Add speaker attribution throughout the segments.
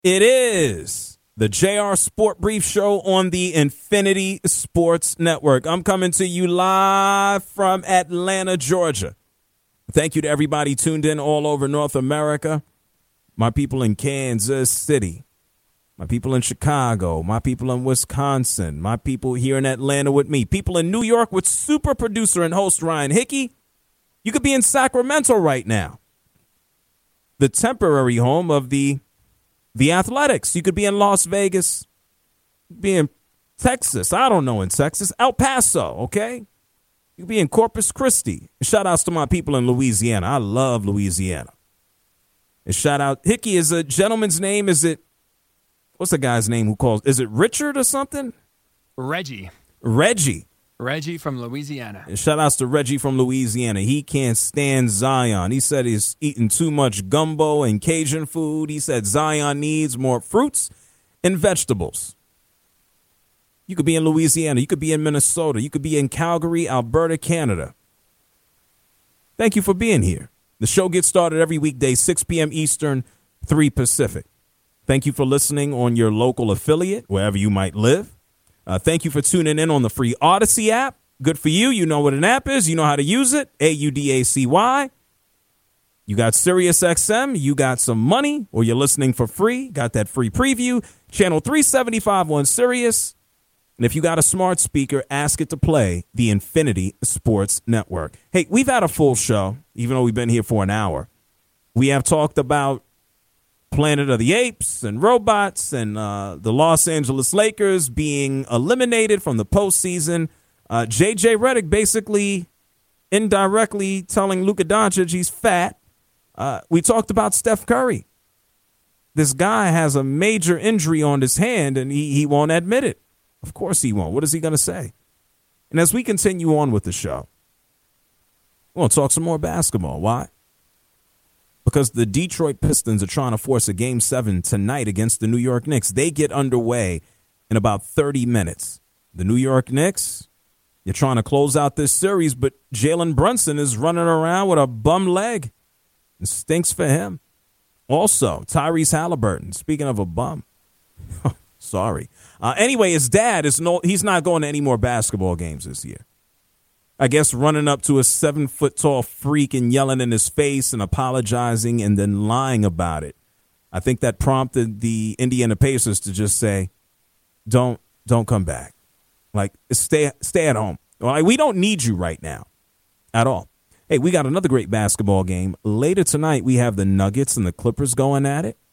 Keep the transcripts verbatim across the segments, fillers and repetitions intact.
Speaker 1: It is the J R Sport Brief Show on the Infinity Sports Network. I'm coming to you live from Atlanta, Georgia. Thank you to everybody tuned in all over North America. My people in Kansas City, my people in Chicago, my people in Wisconsin, my people here in Atlanta with me, people in New York with super producer and host Ryan Hickey. You could be in Sacramento right now, the temporary home of the The Athletics. You could be in Las Vegas, be in Texas. I don't know in Texas. El Paso, okay? You could be in Corpus Christi. Shout outs to my people in Louisiana. I love Louisiana. And shout out, Hickey is a gentleman's name. Is it, what's the guy's name who calls? Is it Richard or something?
Speaker 2: Reggie.
Speaker 1: Reggie.
Speaker 2: Reggie from Louisiana.
Speaker 1: And shout outs to Reggie from Louisiana. He can't stand Zion. He said he's eating too much gumbo and Cajun food. He said Zion needs more fruits and vegetables. You could be in Louisiana. You could be in Minnesota. You could be in Calgary, Alberta, Canada. Thank you for being here. The show gets started every weekday, six p.m. Eastern, three Pacific. Thank you for listening on your local affiliate, wherever you might live. Uh, thank you for tuning in on the free Odyssey app. Good for you. You know what an app is. You know how to use it. A U D A C Y. You got Sirius X M. You got some money, or you're listening for free. Got that free preview. Channel three seventy-five on Sirius. And if you got a smart speaker, ask it to play the Infinity Sports Network. Hey, we've had a full show, even though we've been here for an hour. We have talked about Planet of the Apes and robots and uh, the Los Angeles Lakers being eliminated from the postseason. Uh, J J Redick basically indirectly telling Luka Doncic he's fat. Uh, we talked about Steph Curry. This guy has a major injury on his hand, and he, he won't admit it. Of course he won't. What is he going to say? And as we continue on with the show, we'll talk some more basketball. Why? Because the Detroit Pistons are trying to force a game seven tonight against the New York Knicks. They get underway in about thirty minutes. The New York Knicks, you're trying to close out this series, but Jalen Brunson is running around with a bum leg. It stinks for him. Also, Tyrese Halliburton, speaking of a bum. Sorry. Uh, anyway, his dad, is no, he's not going to any more basketball games this year. I guess running up to a seven-foot-tall freak and yelling in his face and apologizing and then lying about it. I think that prompted the Indiana Pacers to just say, don't don't come back. Like, stay stay at home. Like, we don't need you right now at all. Hey, we got another great basketball game. Later tonight, we have the Nuggets and the Clippers going at it.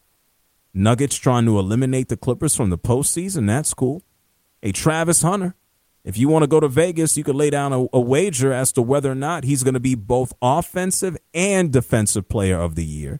Speaker 1: Nuggets trying to eliminate the Clippers from the postseason. That's cool. Hey, Travis Hunter. If you want to go to Vegas, you could lay down a, a wager as to whether or not he's going to be both offensive and defensive player of the year.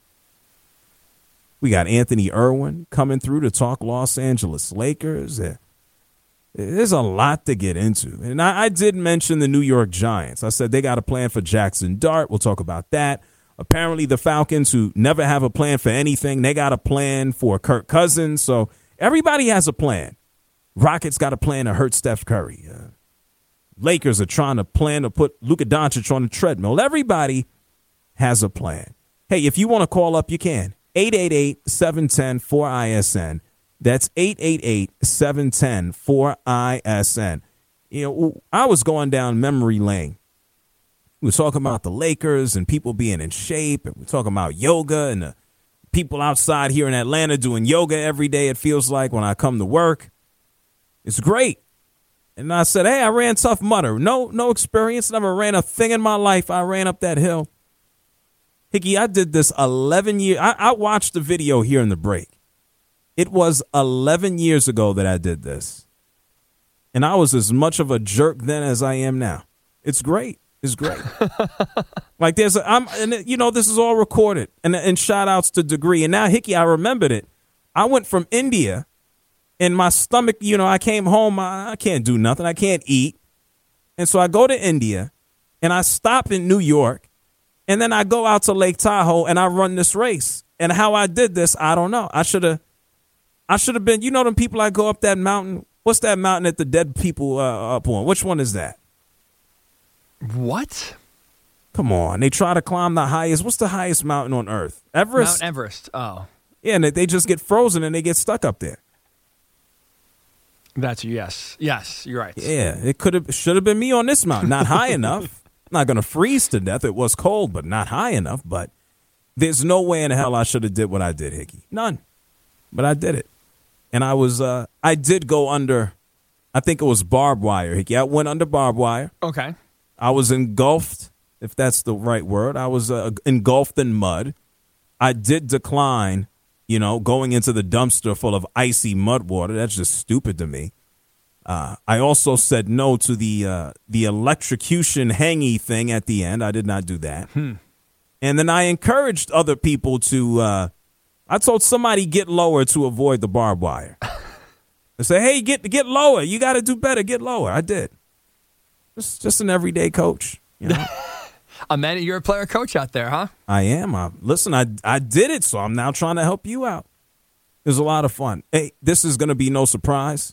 Speaker 1: We got Anthony Irwin coming through to talk Los Angeles Lakers. There's a lot to get into. And I, I did mention the New York Giants. I said they got a plan for Jackson Dart. We'll talk about that. Apparently the Falcons, who never have a plan for anything, they got a plan for Kirk Cousins. So everybody has a plan. Rockets got a plan to hurt Steph Curry. Uh, Lakers are trying to plan to put Luka Doncic on the treadmill. Everybody has a plan. Hey, if you want to call up, you can. eight eight eight, seven one zero, four I S N. That's eight eight eight, seven one zero, four I S N. You know, I was going down memory lane. We were talking about the Lakers and people being in shape. And we're talking about yoga and the people outside here in Atlanta doing yoga every day, it feels like, when I come to work. It's great. And I said, hey, I ran Tough Mudder. No, no experience. Never ran a thing in my life. I ran up that hill. Hickey, I did this eleven years. I, I watched the video here in the break. It was eleven years ago that I did this. And I was as much of a jerk then as I am now. It's great. It's great. Like there's a, I'm, and you know, this is all recorded and, and shout outs to Degree. And now, Hickey, I remembered it. I went from India and my stomach, you know, I came home. I, I can't do nothing. I can't eat. And so I go to India and I stop in New York and then I go out to Lake Tahoe and I run this race. And how I did this, I don't know. I should have, I should have been, you know, them people I go up that mountain. What's that mountain that the dead people uh, up on? Which one is that?
Speaker 2: What?
Speaker 1: Come on. They try to climb the highest. What's the highest mountain on Earth? Everest?
Speaker 2: Mount Everest. Oh.
Speaker 1: Yeah, and they- they just get frozen and they get stuck up there.
Speaker 2: That's yes. Yes, you're right.
Speaker 1: Yeah, it could have should have been me on this mountain. Not high enough. Not going to freeze to death. It was cold, but not high enough. But there's no way in hell I should have did what I did, Hickey. None. But I did it. And I was, uh, I did go under, I think it was barbed wire, Hickey. I went under barbed wire.
Speaker 2: Okay.
Speaker 1: I was engulfed, if that's the right word. I was uh, engulfed in mud. I did decline, you know, going into the dumpster full of icy mud water. That's just stupid to me. Uh, I also said no to the uh, the electrocution hangy thing at the end. I did not do that.
Speaker 2: Hmm.
Speaker 1: And then I encouraged other people to, uh, I told somebody get lower to avoid the barbed wire. I said, hey, get get lower. You got to do better. Get lower. I did. Just, just an everyday coach. You know?
Speaker 2: Amanda, you're a player coach out there, huh?
Speaker 1: I am. I, listen, I, I did it, so I'm now trying to help you out. It was a lot of fun. Hey, this is going to be no surprise.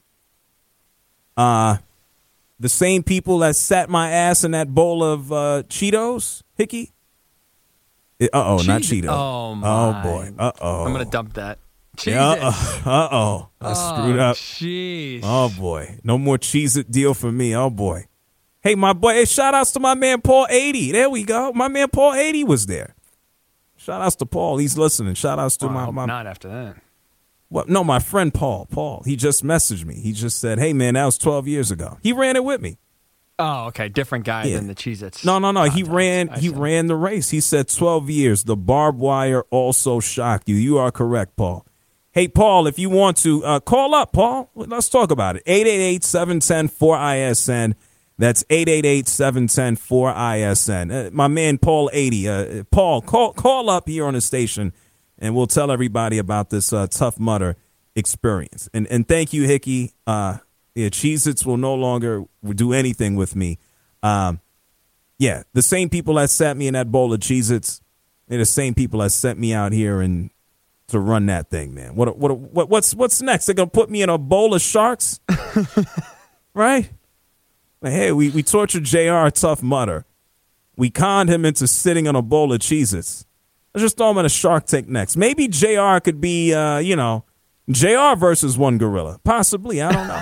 Speaker 1: Uh, the same people that sat my ass in that bowl of uh, Cheetos, Hickey. Uh oh, not
Speaker 2: Cheez-
Speaker 1: Cheetos.
Speaker 2: Oh, my.
Speaker 1: Oh boy. Uh oh.
Speaker 2: I'm going to dump that.
Speaker 1: Yeah,
Speaker 2: Cheez-It.
Speaker 1: uh oh. I screwed up.
Speaker 2: Jeez.
Speaker 1: Oh boy. No more Cheez-It deal for me. Oh boy. Hey, my boy. Hey, shout outs to my man Paul eighty. There we go. My man Paul eighty was there. Shout outs to Paul. He's listening. Shout outs to
Speaker 2: Well, I
Speaker 1: my,
Speaker 2: hope
Speaker 1: my
Speaker 2: not after that.
Speaker 1: What? No, my friend Paul. Paul. He just messaged me. He just said, "Hey, man, that was twelve years ago." He ran it with me.
Speaker 2: Oh, okay. Different guy
Speaker 1: Yeah.
Speaker 2: than the Cheez-Its.
Speaker 1: No, no, no. He
Speaker 2: content.
Speaker 1: ran.
Speaker 2: I
Speaker 1: He
Speaker 2: see.
Speaker 1: ran the race. He said twelve years. The barbed wire also shocked you. You are correct, Paul. Hey, Paul, if you want to uh, call up, Paul, let's talk about it. eight eight eight, seven one zero, four I S N. That's eight eight eight, seven one zero, four I S N. Uh, my man Paul eighty. Uh, Paul, call call up here on the station, and we'll tell everybody about this uh, Tough Mudder experience. And and thank you, Hickey. Uh, yeah, Cheez-Its will no longer do anything with me. Um, yeah, the same people that sat me in that bowl of Cheez-Its, they're the same people that sent me out here and to run that thing, man. What what what what's what's next? They're gonna put me in a bowl of sharks, right? Like, hey, we we tortured J R Tough Mudder. We conned him into sitting on a bowl of Cheez-Its. Let's just throw him in a Shark Tank next. Maybe J R could be, uh, you know, J R versus one gorilla. Possibly, I don't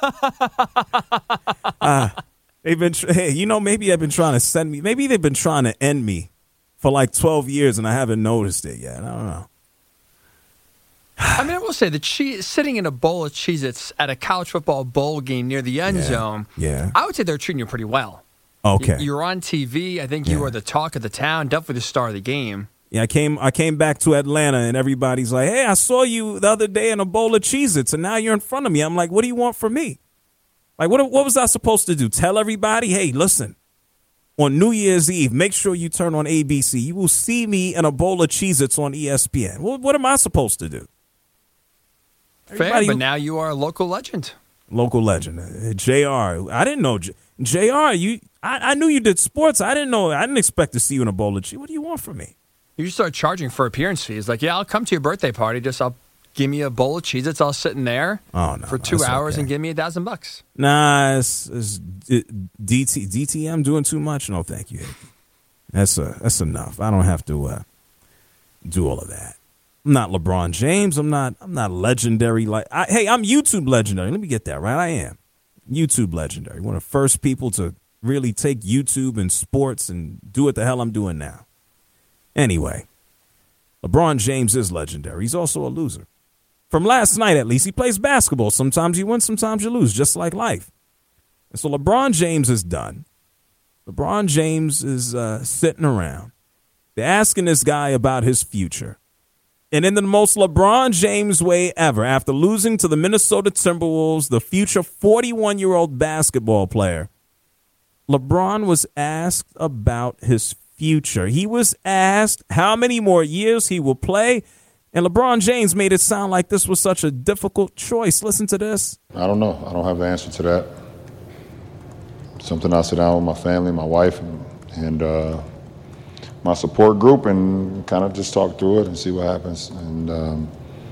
Speaker 1: know. uh, they've been, tr- hey, you know, maybe they've been trying to send me. Maybe they've been trying to end me for like twelve years, and I haven't noticed it yet. I don't know.
Speaker 2: I mean, I will say the cheese sitting in a bowl of Cheez-Its at a college football bowl game near the end
Speaker 1: Yeah,
Speaker 2: zone.
Speaker 1: yeah.
Speaker 2: I would say they're treating you pretty well.
Speaker 1: Okay.
Speaker 2: Y- You're on T V. I think you
Speaker 1: Yeah.
Speaker 2: are the talk of the town. Definitely the star of the game.
Speaker 1: Yeah, I came I came back to Atlanta and everybody's like, hey, I saw you the other day in a bowl of Cheez-Its and now you're in front of me. I'm like, what do you want from me? Like, what what was I supposed to do? Tell everybody, hey, listen, on New Year's Eve, make sure you turn on A B C. You will see me in a bowl of Cheez-Its on E S P N. What, what am I supposed to do?
Speaker 2: Fair,
Speaker 1: Everybody
Speaker 2: but
Speaker 1: who-
Speaker 2: now you are a local legend.
Speaker 1: Local legend, uh, J R. I didn't know. J- JR, you, I, I knew you did sports. I didn't know. I didn't expect to see you in a bowl of Cheez. What do you want from me?
Speaker 2: You should start charging for appearance fees. Like, yeah, I'll come to your birthday party. Just I'll give me a bowl of Cheez-Its. I'll sit in there
Speaker 1: Oh, no,
Speaker 2: for
Speaker 1: no,
Speaker 2: two
Speaker 1: that's
Speaker 2: hours
Speaker 1: okay.
Speaker 2: and give me a thousand bucks.
Speaker 1: Nah, it's, it's D- DT, D T M doing too much. No, thank you. That's a, that's enough. I don't have to uh, do all of that. I'm not LeBron James. I'm not. I'm not legendary. Like, I, hey, I'm YouTube legendary. Let me get that right. I am YouTube legendary. One of the first people to really take YouTube and sports and do what the hell I'm doing now. Anyway, LeBron James is legendary. He's also a loser. From last night, at least, he plays basketball. Sometimes you win, sometimes you lose, just like life. And so LeBron James is done. LeBron James is uh, sitting around. They're asking this guy about his future. And in the most LeBron James way ever, after losing to the Minnesota Timberwolves, the future forty-one-year-old basketball player, LeBron was asked about his future. He was asked how many more years he will play. And LeBron James made it sound like this was such a difficult choice. Listen to this.
Speaker 3: I don't know. I don't have the answer to that. Something I sit down with my family, my wife, and, and uh, my support group and kind of just talk through it and see what happens. And, um,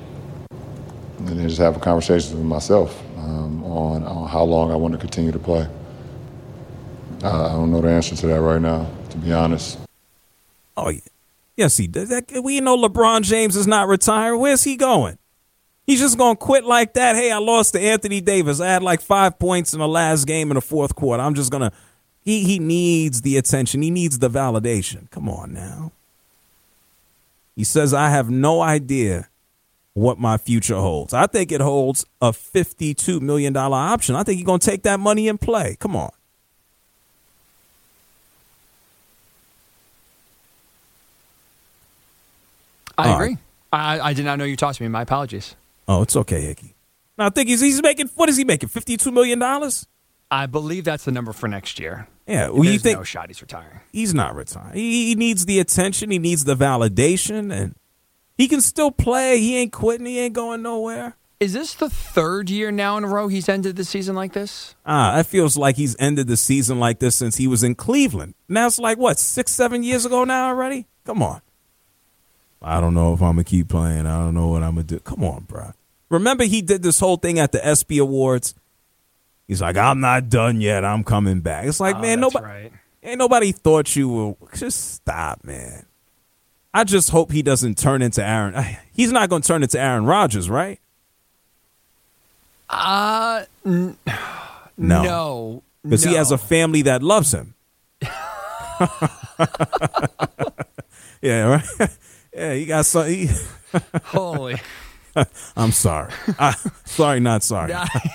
Speaker 3: and then just have a conversation with myself um, on, on how long I want to continue to play. Uh, I don't know the answer to that right now, to be honest.
Speaker 1: Oh, yeah. Yes, he does. That, we know LeBron James is not retiring. Where's he going? He's just going to quit like that. Hey, I lost to Anthony Davis. I had like five points in the last game in the fourth quarter. I'm just going to – he he needs the attention. He needs the validation. Come on now. He says, I have no idea what my future holds. I think it holds a fifty-two million dollars option. I think he's going to take that money and play. Come on.
Speaker 2: I
Speaker 1: All
Speaker 2: agree.
Speaker 1: right.
Speaker 2: I, I did not know you talked to me. My apologies.
Speaker 1: Oh, it's okay, Hickey. Now, I think he's, he's making – what is he making, fifty-two million dollars?
Speaker 2: I believe that's the number for next year.
Speaker 1: Yeah. Well,
Speaker 2: There's
Speaker 1: you think,
Speaker 2: no shot he's retiring.
Speaker 1: He's not retiring. He, he needs the attention. He needs the validation. And he can still play. He ain't quitting. He ain't going nowhere.
Speaker 2: Is this the third year now in a row he's ended the season like this?
Speaker 1: Ah, it feels like he's ended the season like this since he was in Cleveland. Now it's like, what, six, seven years ago now already? Come on. I don't know if I'm going to keep playing. I don't know what I'm going to do. Come on, bro. Remember he did this whole thing at the ESPY Awards? He's like, I'm not done yet. I'm coming back. It's like,
Speaker 2: oh,
Speaker 1: man,
Speaker 2: that's
Speaker 1: nobody,
Speaker 2: right.
Speaker 1: ain't nobody thought you will. Just stop, man. I just hope he doesn't turn into Aaron. He's not going to turn into Aaron Rodgers, right?
Speaker 2: Uh, n-
Speaker 1: No.
Speaker 2: no.
Speaker 1: Because
Speaker 2: no.
Speaker 1: he has a family that loves him. Yeah, right? Yeah, he got some. He,
Speaker 2: Holy.
Speaker 1: I'm sorry. I, sorry, not sorry.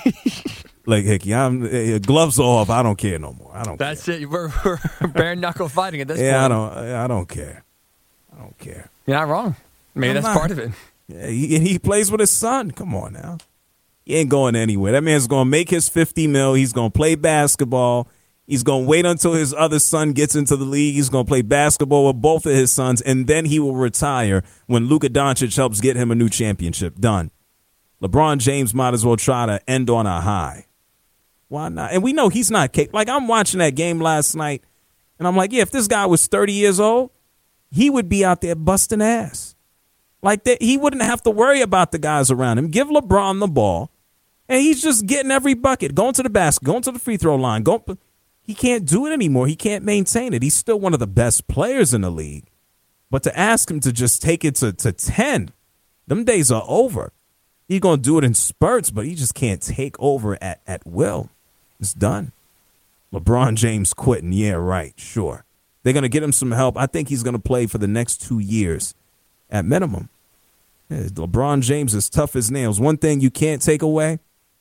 Speaker 1: Like, Hickey, I'm uh, gloves off. I don't care no more. I don't
Speaker 2: That's
Speaker 1: care.
Speaker 2: it. We're, we're bare knuckle fighting at this
Speaker 1: Yeah,
Speaker 2: point.
Speaker 1: I don't. I don't care. I don't care.
Speaker 2: You're not wrong. Maybe
Speaker 1: I'm
Speaker 2: that's
Speaker 1: not.
Speaker 2: part of it.
Speaker 1: Yeah, he, he plays with his son. Come on now. He ain't going anywhere. That man's going to make his fifty mil. He's going to play basketball. He's going to wait until his other son gets into the league. He's going to play basketball with both of his sons, and then he will retire when Luka Doncic helps get him a new championship. Done. LeBron James might as well try to end on a high. Why not? And we know he's not capable. Like, I'm watching that game last night, and I'm like, yeah, if this guy was thirty years old, he would be out there busting ass. Like, that, he wouldn't have to worry about the guys around him. Give LeBron the ball, and he's just getting every bucket, going to the basket, going to the free throw line. Going, he can't do it anymore. He can't maintain it. He's still one of the best players in the league. But to ask him to just take it to, to ten, them days are over. He's going to do it in spurts, but he just can't take over at, at will. It's done. LeBron James quitting. Yeah, right. Sure. They're going to get him some help. I think he's going to play for the next two years at minimum. Yeah, LeBron James is tough as nails. One thing you can't take away,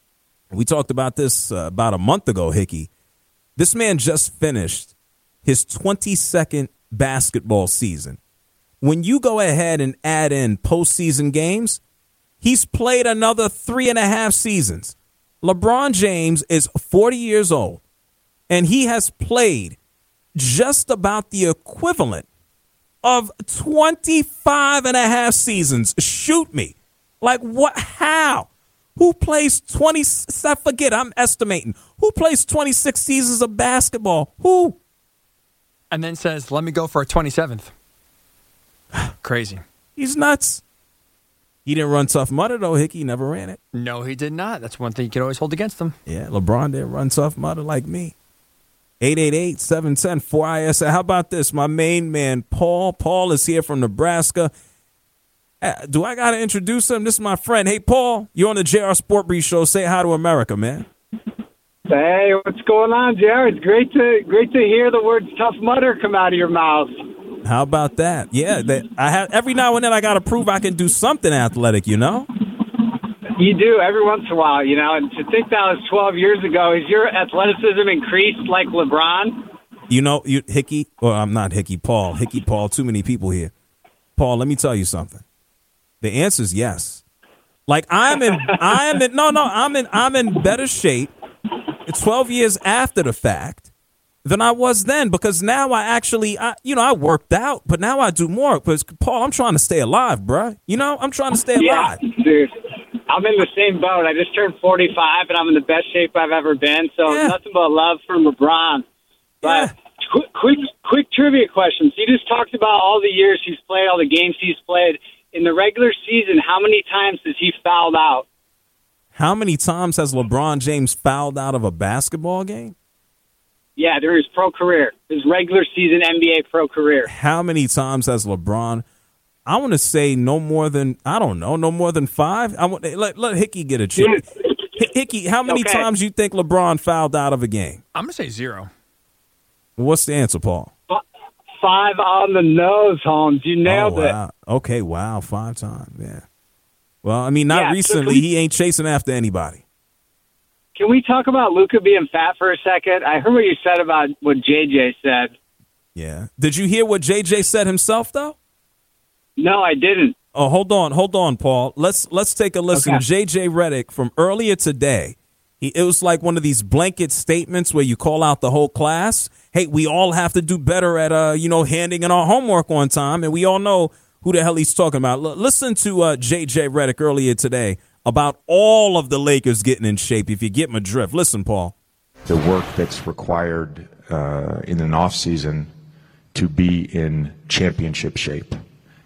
Speaker 1: we talked about this uh, about a month ago, Hickey. This man just finished his twenty-second basketball season. When you go ahead and add in postseason games, he's played another three and a half seasons. LeBron James is forty years old, and he has played just about the equivalent of twenty-five and a half seasons. Shoot me. Like, what? How? Who plays twenty? I forget, I'm estimating. Who plays twenty-six seasons of basketball? Who?
Speaker 2: And then says, let me go for a twenty-seventh. Crazy.
Speaker 1: He's nuts. He didn't run Tough Mudder, though, Hickey. He never ran it.
Speaker 2: No, he did not. That's one thing you could always hold against him.
Speaker 1: Yeah, LeBron didn't run Tough Mudder like me. eight eight eight, seven one zero, four I S A. How about this? My main man, Paul. Paul is here from Nebraska. Uh, do I got to introduce him? This is my friend. Hey, Paul, you're on the J R Sport Brief Show. Say hi to America, man.
Speaker 4: Hey, what's going on, J R? It's great to great to hear the words Tough Mudder come out of your mouth.
Speaker 1: How about that? Yeah, that, I have every now and then I got to prove I can do something athletic, you know?
Speaker 4: You do every once in a while, you know, and to think that was twelve years ago, is your athleticism increased like LeBron?
Speaker 1: You know, you Hickey, or I'm not Hickey, Paul. Hickey, Paul, too many people here. Paul, let me tell you something. The answer is yes. Like, I'm in, I am in, no, no, I'm in, I'm in better shape twelve years after the fact than I was then, because now I actually, I, you know, I worked out, but now I do more. Because, Paul, I'm trying to stay alive, bruh. You know, I'm trying to stay alive.
Speaker 4: Yeah, dude. I'm in the same boat. I just turned forty-five, and I'm in the best shape I've ever been. So
Speaker 1: Yeah.
Speaker 4: nothing but love for LeBron. But
Speaker 1: Yeah.
Speaker 4: quick, quick, quick trivia questions. You just talked about all the years he's played, all the games he's played. In the regular season, how many times has he fouled out?
Speaker 1: How many times has LeBron James fouled out of a basketball game?
Speaker 4: Yeah, during his pro career, his regular season N B A pro career.
Speaker 1: How many times has LeBron? I want to say no more than, I don't know, no more than five. I want let, let Hickey get a chance. Hickey, how many
Speaker 4: Okay.
Speaker 1: times you think LeBron fouled out of a game?
Speaker 2: I'm gonna say zero.
Speaker 1: What's the answer, Paul?
Speaker 4: Five on the nose, Holmes. You nailed
Speaker 1: oh, wow. it. Okay, wow, five times. Yeah. Well, I mean, not
Speaker 4: Yeah, so
Speaker 1: recently.
Speaker 4: we-
Speaker 1: He ain't chasing after anybody.
Speaker 4: Can we talk about Luka being fat for a second? I heard what you said about what J J said.
Speaker 1: Yeah. Did you hear what J J said himself, though?
Speaker 4: No, I didn't.
Speaker 1: Oh, hold on, hold on, Paul. Let's let's take a listen.
Speaker 4: Okay.
Speaker 1: J J Redick from earlier today. He, it was like one of these blanket statements where you call out the whole class. Hey, we all have to do better at uh, you know, handing in our homework on time, and we all know who the hell he's talking about. L- listen to uh, J J Redick earlier today about all of the Lakers getting in shape. If you get my drift, listen, Paul.
Speaker 5: The work that's required uh, in an off season to be in championship shape.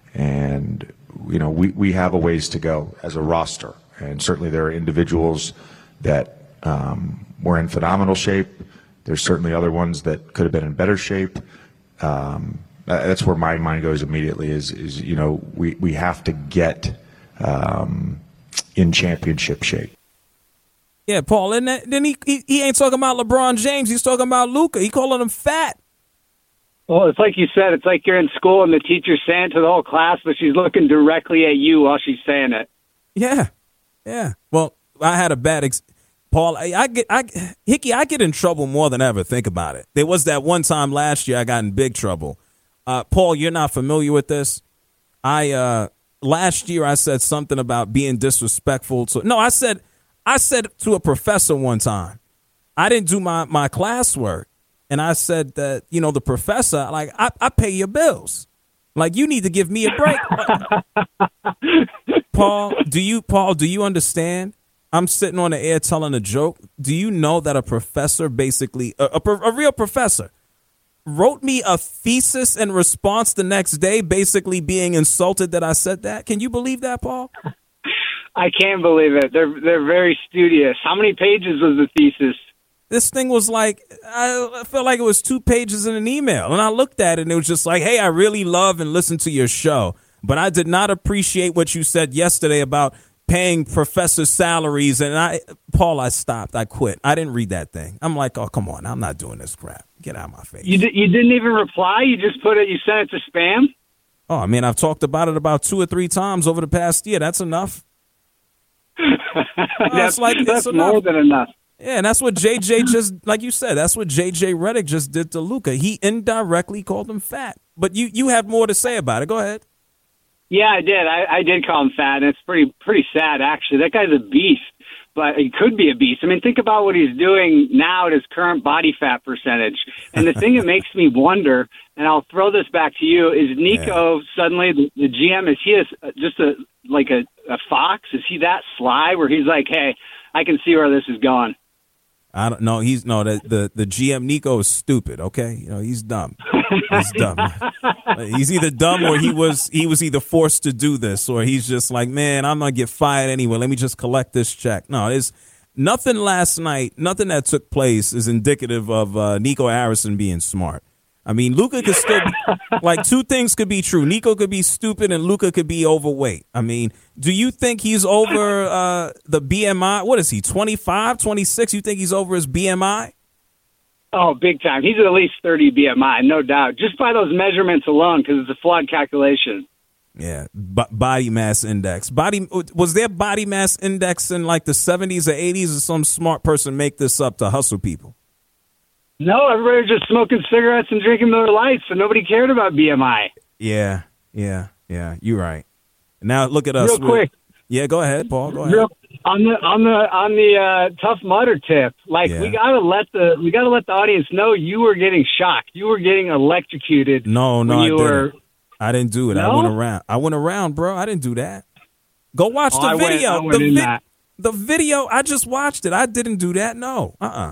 Speaker 5: And, you know, we, we have a ways to go as a roster. And certainly there are individuals that um, were in phenomenal shape. There's certainly other ones that could have been in better shape. Um, that's where my mind goes immediately is, is you know, we, we have to get um, in championship shape.
Speaker 1: Yeah, Paul, and that, then he, he he ain't talking about LeBron James. He's talking about Luka. He calling him fat.
Speaker 4: Well, it's like you said. It's like you're in school and the teacher's saying to the whole class, but she's looking directly at you while she's saying it.
Speaker 1: Yeah, yeah. Well, I had a bad ex- Paul. I, I get, I Hickey, I get in trouble more than ever. Think about it. There was that one time last year I got in big trouble. Uh, Paul, you're not familiar with this. I uh, last year I said something about being disrespectful to. No, I said I said to a professor one time. I didn't do my my classwork. And I said that, you know, the professor, like, I, I pay your bills. Like, you need to give me a break. Paul, do you, Paul, do you understand? I'm sitting on the air telling a joke. Do you know that a professor basically, a, a, a real professor, wrote me a thesis in response the next day, basically being insulted that I said that? Can you believe that, Paul?
Speaker 4: I can't believe it. They're they're very studious. How many pages was the thesis?
Speaker 1: This thing was like, I felt like it was two pages in an email. And I looked at it and it was just like, hey, I really love and listen to your show. But I did not appreciate what you said yesterday about paying professor salaries. And I, Paul, I stopped. I quit. I didn't read that thing. I'm like, oh, come on. I'm not doing this crap. Get out of my face.
Speaker 4: You, di- you didn't even reply? You just put it, you sent it to spam?
Speaker 1: Oh, I mean, I've talked about it about two or three times over the past year. That's enough.
Speaker 4: that's
Speaker 1: it's like,
Speaker 4: that's
Speaker 1: it's
Speaker 4: more
Speaker 1: enough.
Speaker 4: than enough.
Speaker 1: Yeah, and that's what J J just, like you said, that's what J J Redick just did to Luka. He indirectly called him fat. But you, you have more to say about it. Go ahead.
Speaker 4: Yeah, I did. I, I did call him fat, and it's pretty pretty sad, actually. That guy's a beast, but he could be a beast. I mean, think about what he's doing now at his current body fat percentage. And the thing that makes me wonder, and I'll throw this back to you, is Nico yeah. suddenly, the, the G M, is he a, just a like a, a fox? Is he that sly where he's like, hey, I can see where this is going?
Speaker 1: I don't know. He's no the, the the G M Nico is stupid. Okay, you know he's dumb. He's dumb. He's either dumb or he was he was either forced to do this, or he's just like, man, I'm gonna get fired anyway. Let me just collect this check. No, there's nothing last night. Nothing that took place is indicative of uh, Nico Harrison being smart. I mean, Luka could still be, like two things could be true. Nico could be stupid and Luka could be overweight. I mean, do you think he's over uh, the B M I? What is he, twenty-five, twenty-six? You think he's over his B M I?
Speaker 4: Oh, big time. He's at least thirty B M I, no doubt. Just by those measurements alone, because it's a flawed calculation.
Speaker 1: Yeah, B- body mass index. Body was there body mass index in like the seventies or eighties, or some smart person make this up to hustle people?
Speaker 4: No, everybody was just smoking cigarettes and drinking Miller Lights, so nobody cared about B M I.
Speaker 1: Yeah, yeah, yeah. You're right. Now look at us.
Speaker 4: Real quick.
Speaker 1: Yeah, go ahead, Paul. Go ahead.
Speaker 4: Real, on the on the on the uh, Tough Mudder tip, like
Speaker 1: Yeah.
Speaker 4: we gotta let the we gotta let the audience know you were getting shocked. You were getting electrocuted.
Speaker 1: No, no,
Speaker 4: when
Speaker 1: I
Speaker 4: you
Speaker 1: didn't.
Speaker 4: were.
Speaker 1: I didn't do it. I
Speaker 4: No?
Speaker 1: went around. I went around, bro. I didn't do that. Go watch
Speaker 4: Oh,
Speaker 1: the
Speaker 4: I went-
Speaker 1: video.
Speaker 4: I went
Speaker 1: the,
Speaker 4: in
Speaker 1: vi-
Speaker 4: that.
Speaker 1: the video. I just watched it. I didn't do that. No. Uh. Uh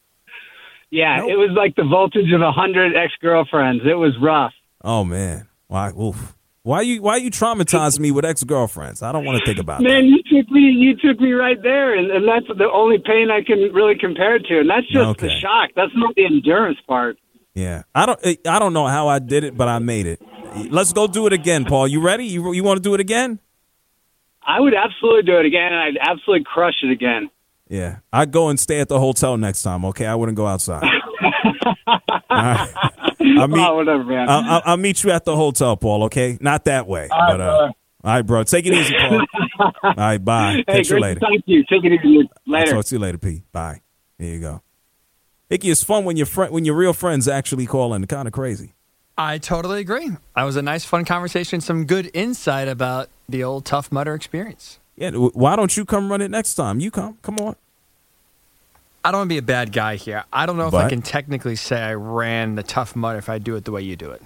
Speaker 4: Yeah,
Speaker 1: Nope.
Speaker 4: it was like the voltage of a hundred ex girlfriends. It was rough.
Speaker 1: Oh man. Why? Oof. Why you why you traumatizing me with ex girlfriends? I don't want to think about
Speaker 4: Man,
Speaker 1: that.
Speaker 4: you took me, you took me right there, and, and that's the only pain I can really compare it to, and that's just
Speaker 1: Okay.
Speaker 4: the shock. That's not the endurance part.
Speaker 1: Yeah, I don't I don't know how I did it, but I made it. Let's go do it again, Paul. You ready? You you want to do it again?
Speaker 4: I would absolutely do it again, and I'd absolutely crush it again.
Speaker 1: Yeah, I'd go and stay at the hotel next time. Okay, I wouldn't go outside. All right. I'll meet,
Speaker 4: oh, whatever, man.
Speaker 1: I'll, I'll, I'll meet you at the hotel, Paul. Okay, not that way,
Speaker 4: All right,
Speaker 1: but uh,
Speaker 4: brother.
Speaker 1: all right, bro. Take it easy, Paul. All right, bye.
Speaker 4: Hey,
Speaker 1: Catch you
Speaker 4: great
Speaker 1: later.
Speaker 4: to talk to you. Take it easy.
Speaker 1: I'll
Speaker 4: Later.
Speaker 1: talk to you later, P. Bye. There you go. Hickey, it's fun when your friend, when your real friends actually call in. Kind of crazy.
Speaker 2: I totally agree. That was a nice, fun conversation. Some good insight about the old Tough Mudder experience.
Speaker 1: Yeah. Why don't you come run it next time? You come. Come on.
Speaker 2: I don't want to be a bad guy here. I don't know if
Speaker 1: But?
Speaker 2: I can technically say I ran the Tough Mudder if I do it the way you do it.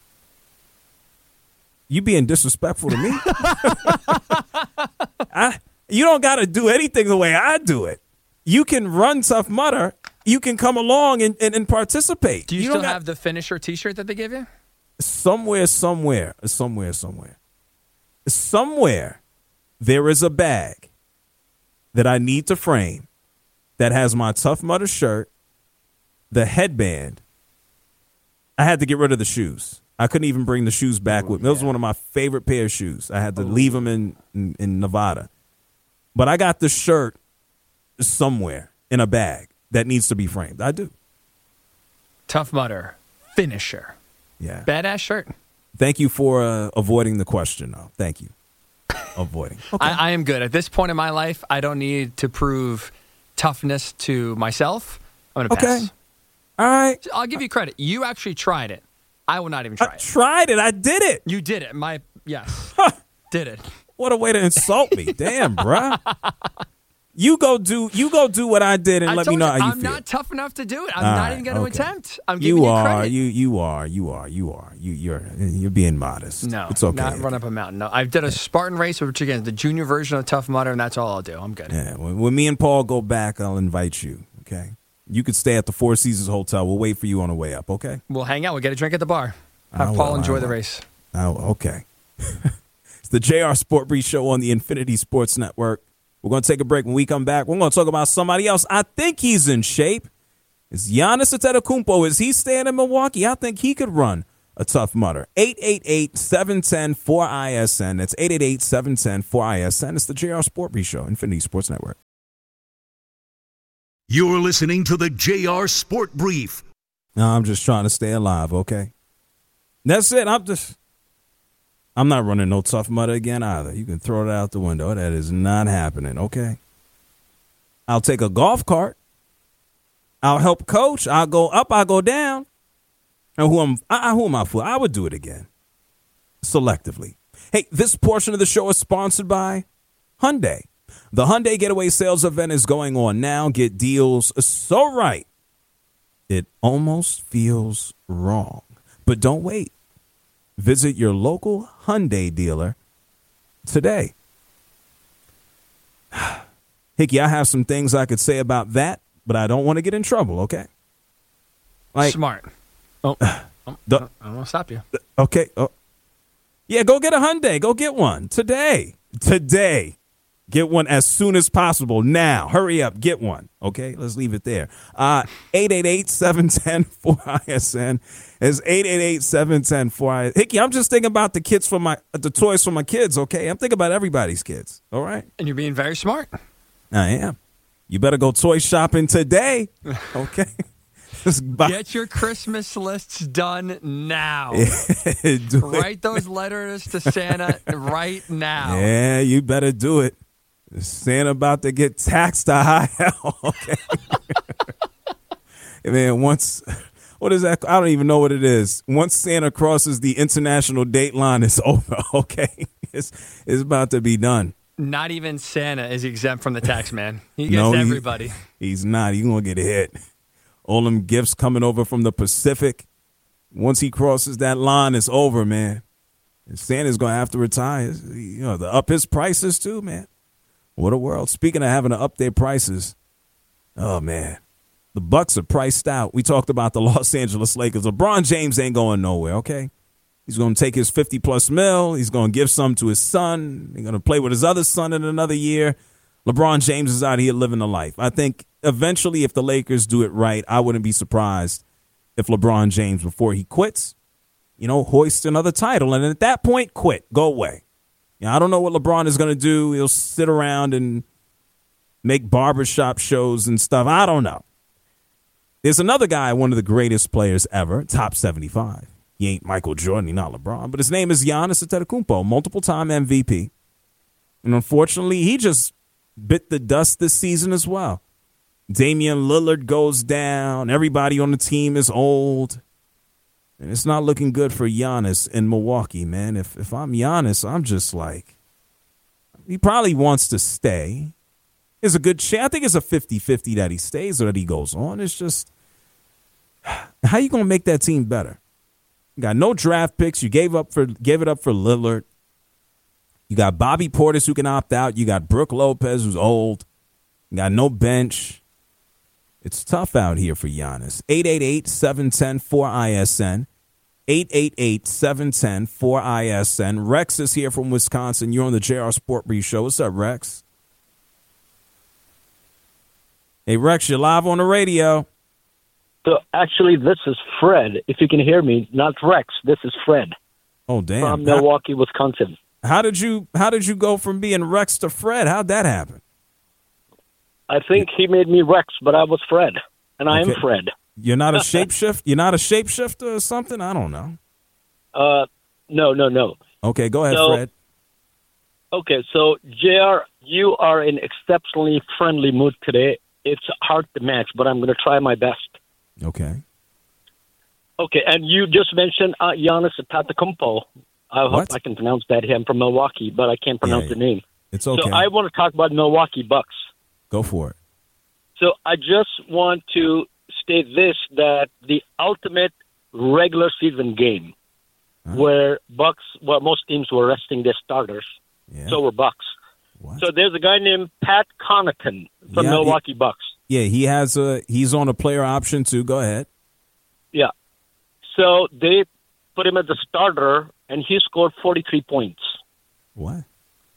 Speaker 1: You being disrespectful to me? I, you don't got to do anything the way I do it. You can run Tough Mudder. You can come along and, and, and participate.
Speaker 2: Do you,
Speaker 1: you
Speaker 2: still
Speaker 1: don't got,
Speaker 2: have the finisher T-shirt that they give you?
Speaker 1: somewhere, somewhere, somewhere, somewhere, somewhere, there is a bag that I need to frame that has my Tough Mudder shirt, the headband. I had to get rid of the shoes. I couldn't even bring the shoes back with me. Those were one of my favorite pair of shoes. I had to leave them in, in, in Nevada. But I got the shirt somewhere in a bag that needs to be framed. I do.
Speaker 2: Tough Mudder finisher.
Speaker 1: Yeah.
Speaker 2: Badass shirt.
Speaker 1: Thank you for uh, avoiding the question, though. Thank you. Avoiding. Okay.
Speaker 2: I, I am good. At this point in my life, I don't need to prove toughness to myself. I'm going to
Speaker 1: Okay.
Speaker 2: pass.
Speaker 1: All right.
Speaker 2: I'll give you credit. You actually tried it. I will not even
Speaker 1: I
Speaker 2: try it.
Speaker 1: tried it. I did it.
Speaker 2: You did it. My yes. Did it.
Speaker 1: What a way to insult me. Damn, bruh. You go do you go do what I did and
Speaker 2: I
Speaker 1: let me
Speaker 2: told
Speaker 1: know
Speaker 2: you,
Speaker 1: how you
Speaker 2: I'm
Speaker 1: feel.
Speaker 2: not tough enough to do it. I'm
Speaker 1: All
Speaker 2: not
Speaker 1: right,
Speaker 2: even going to
Speaker 1: okay.
Speaker 2: attempt. I'm giving
Speaker 1: you
Speaker 2: you,
Speaker 1: are.
Speaker 2: credit.
Speaker 1: You you are. You are. You are. You you're you're being modest.
Speaker 2: No,
Speaker 1: it's okay.
Speaker 2: not run up a mountain. No, I did a Spartan race, which again is the junior version of Tough Mudder, and that's all I'll do. I'm good.
Speaker 1: Yeah. When, when me and Paul go back, I'll invite you. Okay. You could stay at the Four Seasons Hotel. We'll wait for you on the way up. Okay.
Speaker 2: We'll hang out. We'll get a drink at the bar. Have
Speaker 1: I
Speaker 2: Paul
Speaker 1: will,
Speaker 2: enjoy
Speaker 1: I
Speaker 2: the
Speaker 1: will.
Speaker 2: race.
Speaker 1: Oh, okay. It's the J R Sport Brief Show on the Infinity Sports Network. We're going to take a break. When we come back, we're going to talk about somebody else. I think he's in shape. Is Giannis Antetokounmpo? Is he staying in Milwaukee? I think he could run a Tough Mudder. eight eight eight, seven one zero, four I S N. That's eight eight eight, seven one zero, four I S N. It's the J R Sport Brief Show, Infinity Sports Network.
Speaker 6: You're listening to the J R Sport Brief.
Speaker 1: No, I'm just trying to stay alive, okay? That's it. I'm just, I'm not running no Tough Mudder again either. You can throw it out the window. That is not happening, okay? I'll take a golf cart. I'll help coach. I'll go up, I'll go down. And who am I, who am I for? I would do it again. Selectively. Hey, this portion of the show is sponsored by Hyundai. The Hyundai Getaway Sales Event is going on now. Get deals so right, it almost feels wrong. But don't wait. Visit your local Hyundai dealer today. Hickey, I have some things I could say about that, but I don't want to get in trouble, okay? Like,
Speaker 2: Smart. Oh, oh,
Speaker 1: the-
Speaker 2: I don't want to stop you.
Speaker 1: okay. Oh. Yeah, go get a Hyundai. Go get one today. Today. Get one as soon as possible. Now. Hurry up. Get one. Okay? Let's leave it there. Uh, eight eight eight, seven one zero, four I S N. It's eight eight eight, seven one zero, four I S N. Hickey, I'm just thinking about the kids for my, the toys for my kids, okay? I'm thinking about everybody's kids. All right?
Speaker 2: And you're being very smart.
Speaker 1: I am. You better go toy shopping today. Okay? Just buy-
Speaker 2: Get your Christmas lists done now.
Speaker 1: Do it.
Speaker 2: Write those letters to Santa right now.
Speaker 1: Yeah, you better do it. Santa about to get taxed to high hell. Okay. And then once, what is that? I don't even know what it is. Once Santa crosses the international date line, it's over. Okay. It's, it's about to be done.
Speaker 2: Not even Santa is exempt from the tax man. He gets
Speaker 1: No, he-
Speaker 2: everybody.
Speaker 1: He's not. He's going to get hit. All them gifts coming over from the Pacific. Once he crosses that line, it's over, man. And Santa's going to have to retire. You know, to up his prices too, man. What a world. Speaking of having to up their prices, oh, man. The Bucks are priced out. We talked about the Los Angeles Lakers. LeBron James ain't going nowhere, okay? He's going to take his fifty plus mil. He's going to give some to his son. He's going to play with his other son in another year. LeBron James is out here living the life. I think eventually if the Lakers do it right, I wouldn't be surprised if LeBron James, before he quits, you know, hoists another title. And at that point, quit. Go away. You know, I don't know what LeBron is going to do. He'll sit around and make barbershop shows and stuff. I don't know. There's another guy, one of the greatest players ever, top seventy-five. He ain't Michael Jordan, he's not LeBron, but his name is Giannis Antetokounmpo, multiple-time M V P. And unfortunately, he just bit the dust this season as well. Damian Lillard goes down. Everybody on the team is old. And it's not looking good for Giannis in Milwaukee, man. If if I'm Giannis, I'm just like, he probably wants to stay. There's a good chance. I think it's a fifty-fifty that he stays or that he goes on. It's just, how you going to make that team better? You got no draft picks. You gave up for gave it up for Lillard. You got Bobby Portis who can opt out. You got Brook Lopez who's old. You got no bench. It's tough out here for Giannis. eight eight eight, seven one zero, four I S N. eight eight eight, seven one zero, four I S N. Rex is here from Wisconsin. You're on the J R Sport Brief Show. What's up, Rex? Hey, Rex, you're live on the radio.
Speaker 7: So actually, this is Fred. If you can hear me, not Rex. This is Fred.
Speaker 1: Oh, damn.
Speaker 7: From Milwaukee, Wisconsin.
Speaker 1: How did you How did you go from being Rex to Fred? How'd that happen?
Speaker 7: I think he made me Rex, but I was Fred, and I
Speaker 1: Okay.
Speaker 7: am Fred.
Speaker 1: You're not a shapeshift. You're not a shapeshifter or something. I don't know.
Speaker 7: Uh, no, no, no.
Speaker 1: Okay, go ahead,
Speaker 7: So-
Speaker 1: Fred.
Speaker 7: Okay, so J R, you are in exceptionally friendly mood today. It's hard to match, but I'm going to try my best.
Speaker 1: Okay.
Speaker 7: Okay, and you just mentioned uh, Giannis Antetokounmpo. I hope
Speaker 1: What?
Speaker 7: I can pronounce that. I'm from Milwaukee, but I can't pronounce
Speaker 1: Yeah,
Speaker 7: the name.
Speaker 1: It's okay.
Speaker 7: So I want to talk about Milwaukee Bucks.
Speaker 1: Go for it.
Speaker 7: So I just want to state this, that the ultimate regular season game
Speaker 1: Huh?
Speaker 7: where Bucks, well, most teams were resting their starters,
Speaker 1: Yeah.
Speaker 7: so were Bucks.
Speaker 1: What?
Speaker 7: So there's a guy named Pat Connaughton from
Speaker 1: Yeah,
Speaker 7: Milwaukee Bucks.
Speaker 1: Yeah, he has a. He's on a player option too. Go ahead.
Speaker 7: Yeah. So they put him as a starter, and he scored forty-three points.
Speaker 1: What?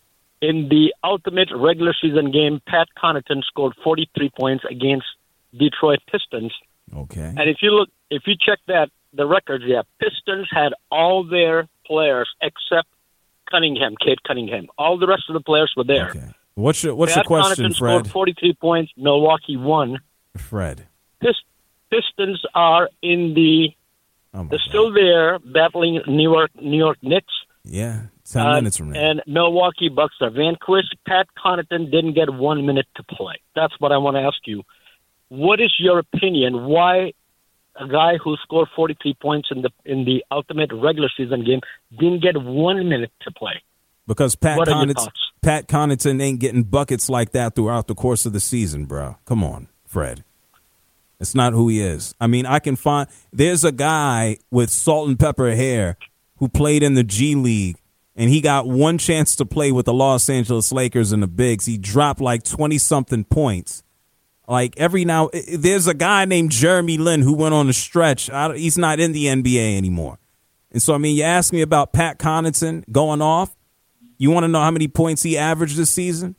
Speaker 7: In the ultimate regular season game, Pat Connaughton scored forty-three points against Detroit Pistons.
Speaker 1: Okay.
Speaker 7: And if you look, if you check that, the records, yeah, Pistons had all their players except Cunningham, Cade Cunningham. All the rest of the players were there.
Speaker 1: Okay. What's your What's
Speaker 7: Pat
Speaker 1: your question,
Speaker 7: Connaughton
Speaker 1: Fred?
Speaker 7: scored forty-three points. Milwaukee won.
Speaker 1: Fred.
Speaker 7: Pist- Pistons are in the,
Speaker 1: Oh my
Speaker 7: they're
Speaker 1: God.
Speaker 7: still there battling New York, New York Knicks.
Speaker 1: Yeah. Ten
Speaker 7: Uh,
Speaker 1: minutes from now.
Speaker 7: And Milwaukee Bucks are vanquished. Pat Connaughton didn't get one minute to play. That's what I want to ask you. What is your opinion? Why a guy who scored forty-three points in the in the ultimate regular season game didn't get one minute to play?
Speaker 1: Because Pat
Speaker 7: What are your
Speaker 1: Connaughton,
Speaker 7: thoughts?
Speaker 1: Pat Connaughton ain't getting buckets like that throughout the course of the season, bro. Come on, Fred. It's not who he is. I mean, I can find there's a guy with salt and pepper hair who played in the G League, and he got one chance to play with the Los Angeles Lakers in the Bigs. He dropped like twenty something points. Like every now, there's a guy named Jeremy Lin who went on a stretch. I, he's not in the N B A anymore. And so, I mean, you ask me about Pat Connaughton going off. You want to know how many points he averaged this season?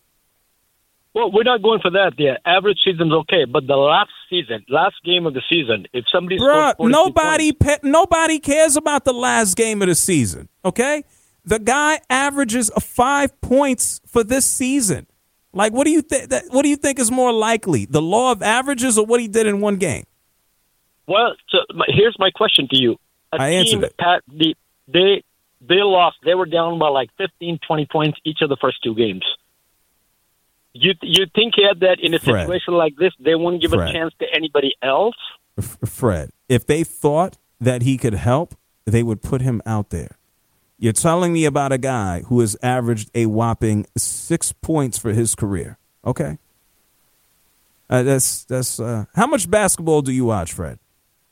Speaker 7: Well, we're not going for that. The average season's okay, but the last season, last game of the season, if somebody
Speaker 1: Bruh,
Speaker 7: scored forty-three
Speaker 1: nobody,
Speaker 7: points,
Speaker 1: pe- nobody cares about the last game of the season, okay? The guy averages a five points for this season. Like, what do you think? What do you think is more likely, the law of averages or what he did in one game?
Speaker 7: well, so my, here's my question to you. A
Speaker 1: I
Speaker 7: team,
Speaker 1: answered it.
Speaker 7: Pat, the, they they lost. They were down by like fifteen, twenty points each of the first two games. You you think he had that in a
Speaker 1: Fred.
Speaker 7: situation like this, they wouldn't give
Speaker 1: Fred.
Speaker 7: a chance to anybody else?
Speaker 1: F- Fred, if they thought that he could help, they would put him out there. You're telling me about a guy who has averaged a whopping six points for his career. Okay. Uh, that's that's uh, how much basketball do you watch, Fred?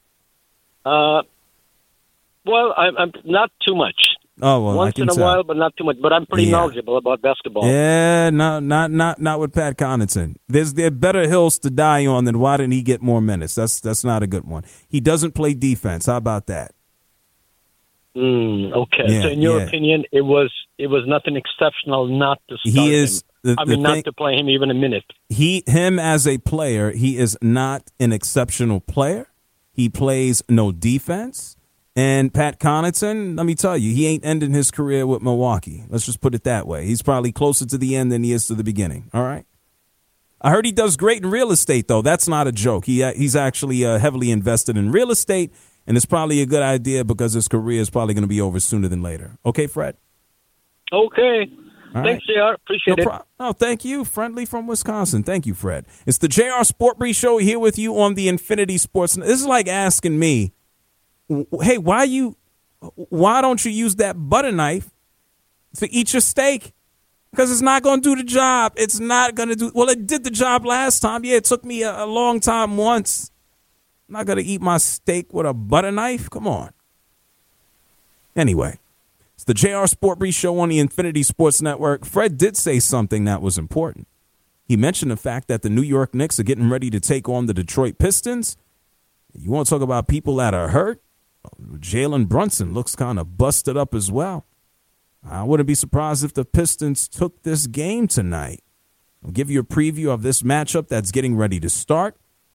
Speaker 7: Uh, well, I'm, I'm not too much.
Speaker 1: Oh well, I
Speaker 7: Once
Speaker 1: can
Speaker 7: in a
Speaker 1: tell.
Speaker 7: while, but not too much. But I'm pretty
Speaker 1: Yeah.
Speaker 7: knowledgeable about basketball.
Speaker 1: Yeah, no, not not not with Pat Connaughton. There's there are better hills to die on than why didn't he get more minutes? That's that's not a good one. He doesn't play defense. How about that?
Speaker 7: Mm, okay.
Speaker 1: Yeah,
Speaker 7: so in your
Speaker 1: yeah.
Speaker 7: opinion, it was it was nothing exceptional not to start
Speaker 1: He is.
Speaker 7: him.
Speaker 1: The,
Speaker 7: I
Speaker 1: the
Speaker 7: mean, not
Speaker 1: thing-
Speaker 7: to play him even a minute.
Speaker 1: He, him as a player, he is not an exceptional player. He plays no defense. And Pat Connaughton, let me tell you, he ain't ending his career with Milwaukee. Let's just put it that way. He's probably closer to the end than he is to the beginning. All right. I heard he does great in real estate, though. That's not a joke. He he's actually uh, heavily invested in real estate, and it's probably a good idea because his career is probably going to be over sooner than later. Okay, Fred.
Speaker 7: Okay.
Speaker 1: All
Speaker 7: Thanks, J R. Appreciate
Speaker 1: no
Speaker 7: it.
Speaker 1: pro- oh, thank you. Friendly from Wisconsin. Thank you, Fred. It's the J R Sport Brief Show here with you on the Infinity Sports. This is like asking me, hey, why you, why don't you use that butter knife to eat your steak? Because it's not going to do the job. It's not going to do, well, it did the job last time. Yeah, it took me a, a long time once. I'm not going to eat my steak with a butter knife. Come on. Anyway. It's the J R Sport Brief Show on the Infinity Sports Network. Fred did say something that was important. He mentioned the fact that the New York Knicks are getting ready to take on the Detroit Pistons. You want to talk about people that are hurt? Jalen Brunson looks kind of busted up as well. I wouldn't be surprised if the Pistons took this game tonight. I'll give you a preview of this matchup that's getting ready to start.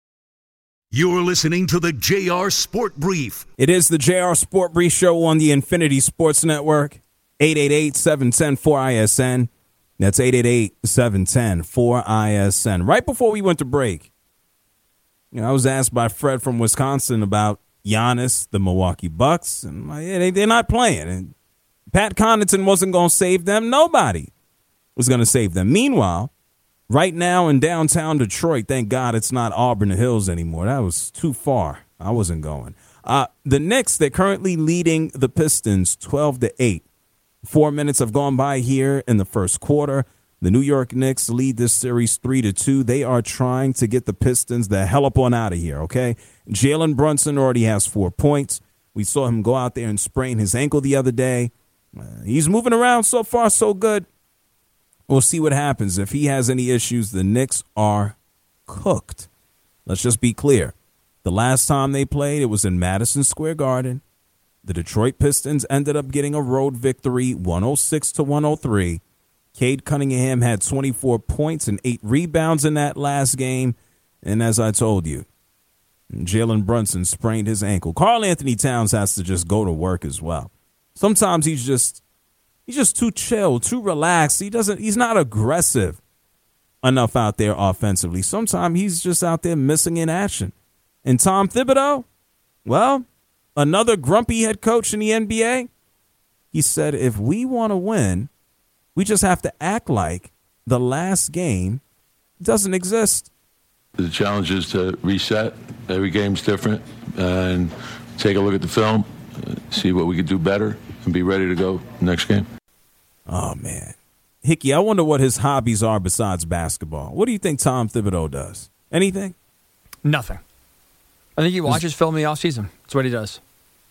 Speaker 6: You're listening to the J R Sport Brief.
Speaker 1: It is the J R Sport Brief Show on the Infinity Sports Network. eight eight eight, seven one zero, four I S N. That's eight eight eight, seven one zero, four I S N. Right before we went to break, you know, I was asked by Fred from Wisconsin about Giannis, the Milwaukee Bucks, and I'm like, yeah, they, they're not playing. And Pat Connaughton wasn't going to save them. Nobody was going to save them. Meanwhile, right now in downtown Detroit, thank God it's not Auburn Hills anymore. That was too far. I wasn't going. Uh, the Knicks, they're currently leading the Pistons twelve to eight. Four minutes have gone by here in the first quarter. The New York Knicks lead this series three to two. They are trying to get the Pistons the hell up on out of here, okay? Jalen Brunson already has four points. We saw him go out there and sprain his ankle the other day. Uh, he's moving around so far, so good. We'll see what happens. If he has any issues, the Knicks are cooked. Let's just be clear. The last time they played, it was in Madison Square Garden. The Detroit Pistons ended up getting a road victory, one oh six to one oh three. Cade Cunningham had twenty-four points and eight rebounds in that last game. And as I told you, Jalen Brunson sprained his ankle. Karl Anthony Towns has to just go to work as well. Sometimes he's just he's just too chill, too relaxed. He doesn't he's not aggressive enough out there offensively. Sometimes he's just out there missing in action. And Tom Thibodeau, well, another grumpy head coach in the N B A, he said if we want to win, we just have to act like the last game doesn't exist.
Speaker 8: The challenge is to reset. Every game's different, and take a look at the film, see what we could do better, and be ready to go next game.
Speaker 1: Oh, man. Hickey, I wonder what his hobbies are besides basketball. What do you think Tom Thibodeau does? Anything?
Speaker 2: Nothing. I think he watches film in the offseason. That's what he does.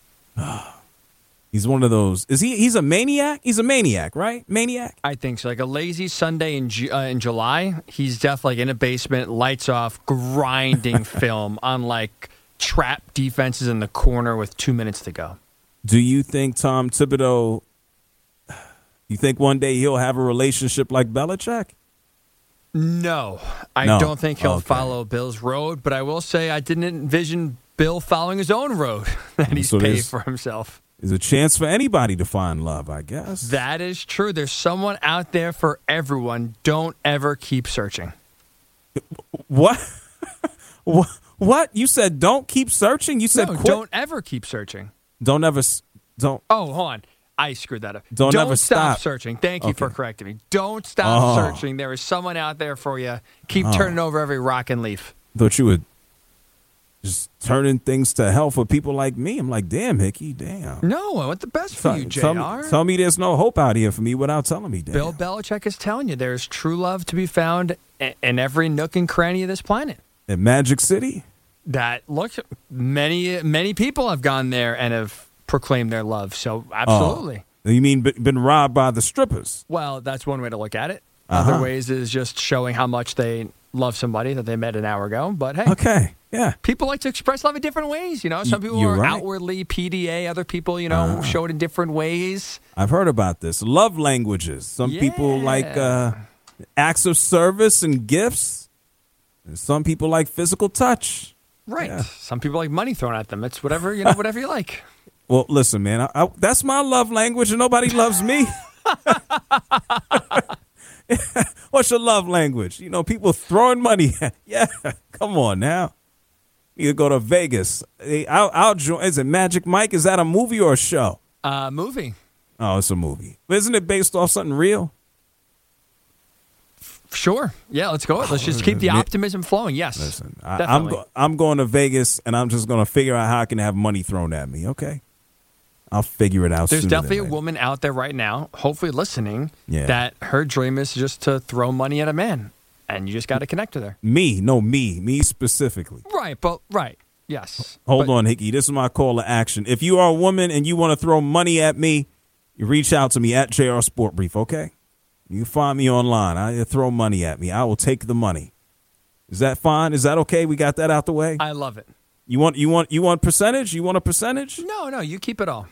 Speaker 1: He's one of those. Is he? He's a maniac? He's a maniac, right? Maniac?
Speaker 2: I think so. Like a lazy Sunday in Ju- uh, in July, he's definitely like in a basement, lights off, grinding film on like trap defenses in the corner with two minutes to go.
Speaker 1: Do you think Tom Thibodeau, you think one day he'll have a relationship like Belichick?
Speaker 2: No, I
Speaker 1: No.
Speaker 2: don't think he'll
Speaker 1: Okay.
Speaker 2: follow Bill's road, but I will say I didn't envision Bill following his own road that he's
Speaker 1: So
Speaker 2: paved
Speaker 1: there's-
Speaker 2: for himself.
Speaker 1: There's a chance for anybody to find love, I guess.
Speaker 2: That is true. There's someone out there for everyone. Don't ever keep searching.
Speaker 1: What? What? What? You said don't keep searching? You said
Speaker 2: No,
Speaker 1: quit?
Speaker 2: don't ever keep searching.
Speaker 1: Don't ever s- don't
Speaker 2: Oh, hold on. I screwed that up.
Speaker 1: Don't ever
Speaker 2: stop.
Speaker 1: stop.
Speaker 2: searching. Thank you for
Speaker 1: Okay.
Speaker 2: correcting me. Don't stop
Speaker 1: Oh.
Speaker 2: searching. There is someone out there for you. Keep turning over every rock and leaf.
Speaker 1: thought you would just turning things to hell for people like me. I'm like, damn, Hickey, damn.
Speaker 2: No, I want the best for you, J
Speaker 1: tell, me,
Speaker 2: R.
Speaker 1: tell me there's no hope out here for me without telling me, damn.
Speaker 2: Bill Belichick is telling you there's true love to be found i- in every nook and cranny of this planet.
Speaker 1: At Magic City?
Speaker 2: That, look, many, many people have gone there and have proclaimed their love. So, absolutely.
Speaker 1: Oh. You mean b- been robbed by the strippers?
Speaker 2: Well, that's one way to look at it.
Speaker 1: Uh-huh.
Speaker 2: Other ways is just showing how much they love somebody that they met an hour ago. But hey,
Speaker 1: Okay. Yeah.
Speaker 2: People like to express love in different ways. You know, some people
Speaker 1: You're
Speaker 2: are
Speaker 1: right.
Speaker 2: outwardly P D A. Other people, you know,
Speaker 1: Uh-huh.
Speaker 2: show it in different ways.
Speaker 1: I've heard about this. Love languages. Some people like uh, acts of service and gifts. And some people like physical touch.
Speaker 2: Right.
Speaker 1: Yeah.
Speaker 2: Some people like money thrown at them. It's whatever, you know, whatever you like.
Speaker 1: Well, listen, man, I, I, that's my love language, and nobody loves me. What's your love language? You know, people throwing money. Yeah, come on now. You go to Vegas. Hey, I'll, I'll join. Is it Magic Mike? Is that a movie or a show?
Speaker 2: Uh, movie.
Speaker 1: Oh, it's a movie. Isn't it based off something real?
Speaker 2: Sure. Yeah, let's go. Let's just keep the optimism flowing. Yes.
Speaker 1: Listen, I, I'm
Speaker 2: definitely.
Speaker 1: go, I'm going to Vegas, and I'm just going to figure out how I can have money thrown at me. Okay, I'll figure it out.
Speaker 2: There's
Speaker 1: sooner
Speaker 2: definitely a
Speaker 1: than later.
Speaker 2: woman out there right now, hopefully listening,
Speaker 1: Yeah.
Speaker 2: that her dream is just to throw money at a man, and you just got to connect with her.
Speaker 1: Me, no, me, me specifically.
Speaker 2: Right, but right, yes.
Speaker 1: Hold
Speaker 2: But
Speaker 1: on, Hickey. This is my call to action. If you are a woman and you want to throw money at me, you reach out to me at J R Sport Brief, okay? You can find me online. I throw money at me. I will take the money. Is that fine? Is that okay? We got that out the way?
Speaker 2: I love it.
Speaker 1: You want you want you want percentage? You want a percentage?
Speaker 2: No, no, you keep it all.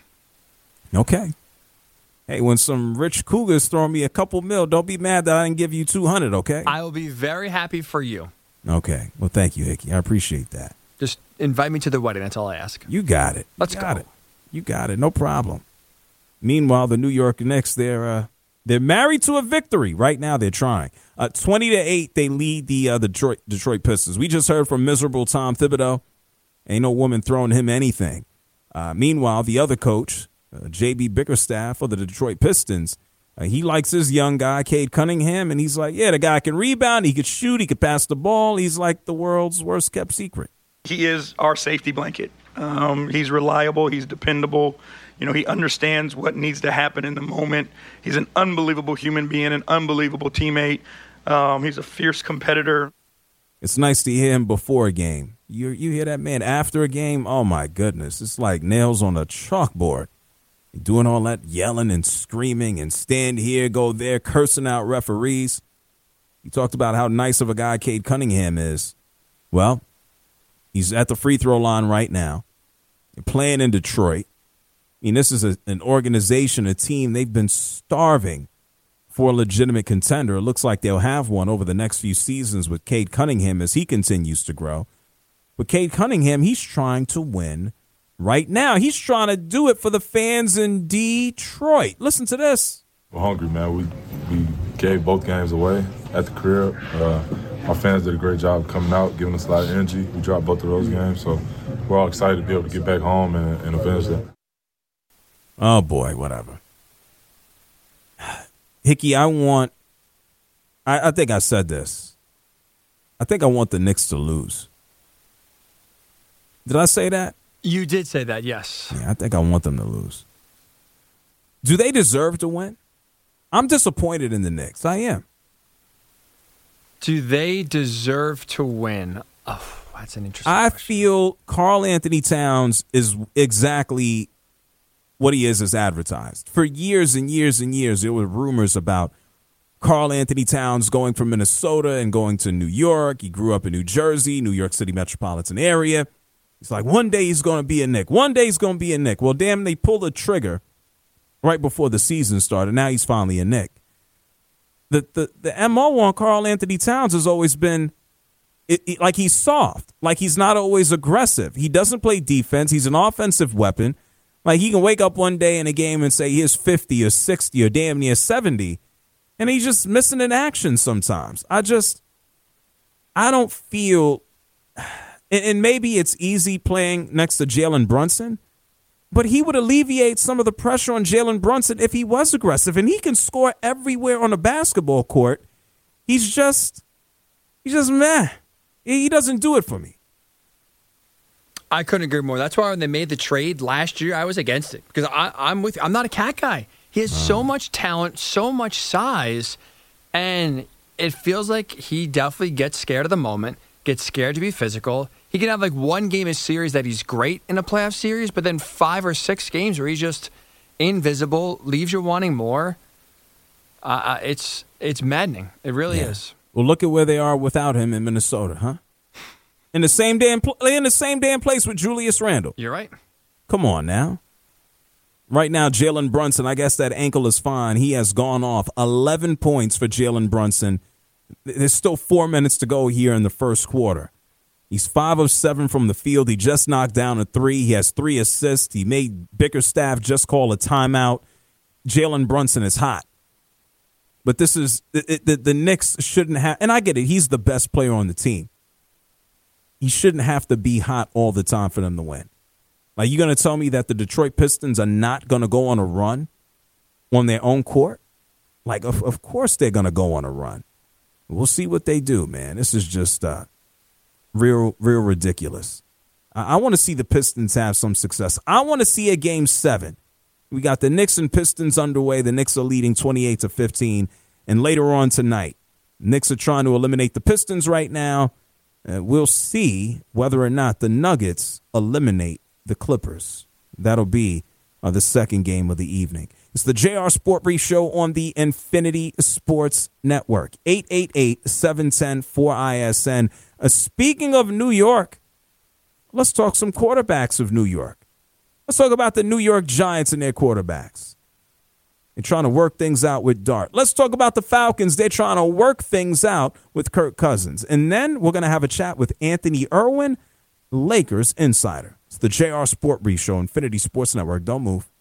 Speaker 1: Okay. Hey, when some rich cougars throw me a couple mil, don't be mad that I didn't give you two hundred, okay?
Speaker 2: I will be very happy for you.
Speaker 1: Okay. Well, thank you, Hickey. I appreciate that.
Speaker 2: Just invite me to the wedding. That's all I ask.
Speaker 1: You got it.
Speaker 2: Let's
Speaker 1: you got
Speaker 2: go.
Speaker 1: it. You got it. No problem. Meanwhile, the New York Knicks, they're uh, they're married to a victory. Right now, they're trying. Uh, twenty to eight, they lead the uh, Detroit Detroit Pistons. We just heard from miserable Tom Thibodeau. Ain't no woman throwing him anything. Uh, meanwhile, the other coach, uh, J B Bickerstaff for the Detroit Pistons, uh, he likes his young guy, Cade Cunningham, and he's like, yeah, the guy can rebound, he could shoot, he could pass the ball. He's like the world's worst kept secret.
Speaker 9: He is our safety blanket. Um, he's reliable. He's dependable. You know, he understands what needs to happen in the moment. He's an unbelievable human being, an unbelievable teammate. Um, he's a fierce competitor.
Speaker 1: It's nice to hear him before a game. You you hear that man after a game? Oh, my goodness. It's like nails on a chalkboard. Doing all that yelling and screaming and stand here, go there, cursing out referees. You talked about how nice of a guy Cade Cunningham is. Well, he's at the free throw line right now. They're playing in Detroit. I mean, this is a, an organization, a team, they've been starving for a legitimate contender. It looks like they'll have one over the next few seasons with Cade Cunningham as he continues to grow. But Cade Cunningham, he's trying to win right now. He's trying to do it for the fans in Detroit. Listen to this.
Speaker 10: We're hungry, man. We we gave both games away at the crib. Uh, our fans did a great job coming out, giving us a lot of energy. We dropped both of those games, so we're all excited to be able to get back home and, and avenge that.
Speaker 1: Oh, boy, whatever. Hickey, I want I, I think I said this. I think I want the Knicks to lose. Did I say that?
Speaker 2: You did say that, yes.
Speaker 1: Yeah, I think I want them to lose. Do they deserve to win? I'm disappointed in the Knicks. I am.
Speaker 2: Do they deserve to win? Oh, that's an interesting
Speaker 1: I
Speaker 2: question.
Speaker 1: feel Karl Anthony Towns is exactly what he is as advertised. For years and years and years, there were rumors about Karl Anthony Towns going from Minnesota and going to New York. He grew up in New Jersey, New York City metropolitan area. He's like, one day he's going to be a Knick. One day he's going to be a Knick. Well, damn, they pulled the trigger right before the season started. Now he's finally a Knick. The the the M O on Karl Anthony Towns has always been it, it, like he's soft, like he's not always aggressive. He doesn't play defense. He's an offensive weapon. Like he can wake up one day in a game and say here's fifty or sixty or damn near seventy, and he's just missing in action sometimes. I just, I don't feel, and, and maybe it's easy playing next to Jalen Brunson, but he would alleviate some of the pressure on Jalen Brunson if he was aggressive, and he can score everywhere on the basketball court. He's just, he's just meh. He doesn't do it for me.
Speaker 2: I couldn't agree more. That's why when they made the trade last year, I was against it because I, I'm with you. I'm not a cat guy. He has so much talent, so much size, and it feels like he definitely gets scared of the moment, gets scared to be physical. He can have like one game a series that he's great in a playoff series, but then five or six games where he's just invisible, leaves you wanting more. Uh, it's it's maddening. It really
Speaker 1: Yeah.
Speaker 2: is.
Speaker 1: Well, look at where they are without him in Minnesota, huh? In the same damn pl- in the same damn place with Julius Randle.
Speaker 2: You're right.
Speaker 1: Come on now. Right now, Jalen Brunson, I guess that ankle is fine. He has gone off. eleven points for Jalen Brunson. There's still four minutes to go here in the first quarter. He's five of seven from the field. He just knocked down a three. He has three assists. He made Bickerstaff just call a timeout. Jalen Brunson is hot. But this is the, the, the Knicks shouldn't have, and I get it, he's the best player on the team. He shouldn't have to be hot all the time for them to win. Like, you going to tell me that the Detroit Pistons are not going to go on a run on their own court? Like, of, of course they're going to go on a run. We'll see what they do, man. This is just uh, real, real ridiculous. I, I want to see the Pistons have some success. I want to see a game seven. We got the Knicks and Pistons underway. The Knicks are leading twenty-eight to fifteen. And later on tonight, Knicks are trying to eliminate the Pistons right now. Uh, we'll see whether or not the Nuggets eliminate the Clippers. That'll be uh, the second game of the evening. It's the J R Sport Brief Show on the Infinity Sports Network. eight eight eight, seven one zero, four I S N. Uh, speaking of New York, let's talk some quarterbacks of New York. Let's talk about the New York Giants and their quarterbacks. They're trying to work things out with Dart. Let's talk about the Falcons. They're trying to work things out with Kirk Cousins. And then we're going to have a chat with Anthony Irwin, Lakers insider. It's the J R Sport Brief Show, Infinity Sports Network. Don't move.